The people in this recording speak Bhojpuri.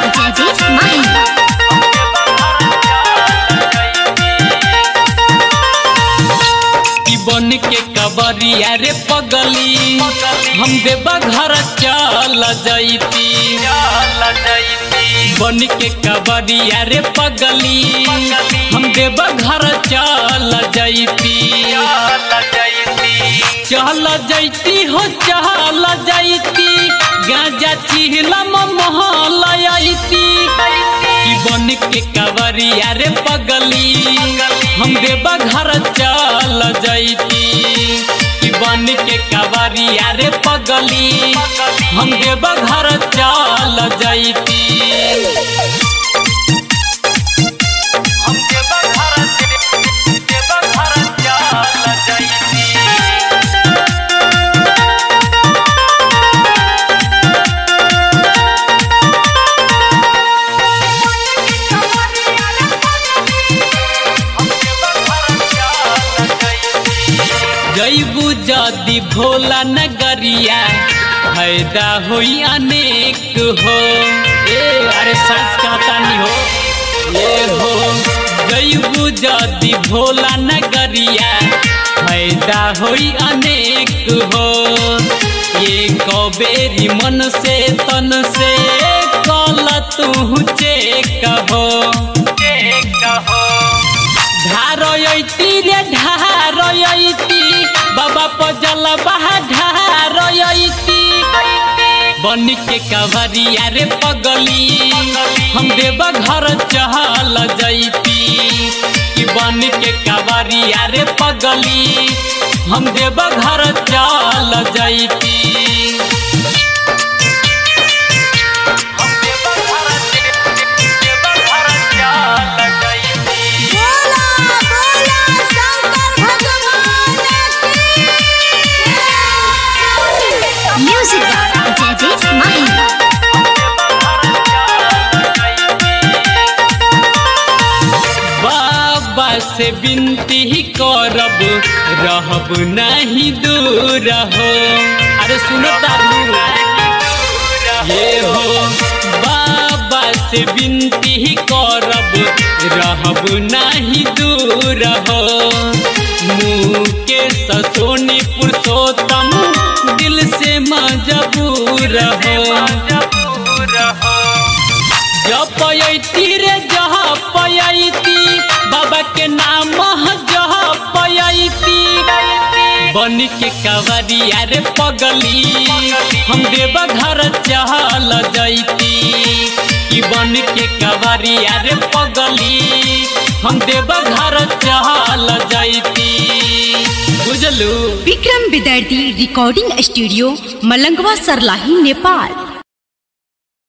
जयदेव माही। बन के कबरिया रे पगली हम देवा घर चल जैती। बन के कबरिया रे पगली हम देवा घर चल जैती। चल जैती हो चल जैती गांजा चिहलम महल आईती। बन के कबरिया रे पगली हम देवा घर चल जैती। बन के कबरिया रे पगली हम देवा घर चल जैती। हम देवा घर चल जैती। जैबू जदि भोला नगरिया फायदा होई अनेक हो। अरे सच कहता नहीं हो ये हो। जैबू जदि भोला नगरिया फायदा होई अनेक हो। ये कबेरी मन से तन से कल तू चेक हो। ढारती रे ढारती बाबा पजल बहा ढारती। बन के कबरिया रे पगली हम देवा घर चल जैती। बन के कबरिया रे पगली हम देवा घर चल जैती। म्यूजिक जयदेव माही। बाबा से विनती करब रहब नहीं दूर हो। अरे सुनता ये हो। बाबा से विनती करब रहब नहीं दूर हो। मुँह के सोनी पुरुषोत्तम दिल से मजबूर हो। जपयती रे जपयती बाबा के नाम जपयती। बन के कबरिया रे पगली हम देवा घर चल जैती। बन के कबरिया रे पगली हम देवा घर चल जैती। बुझलू। Vikram Vidyarthi recording studio Malangwa Sarlahi Nepal.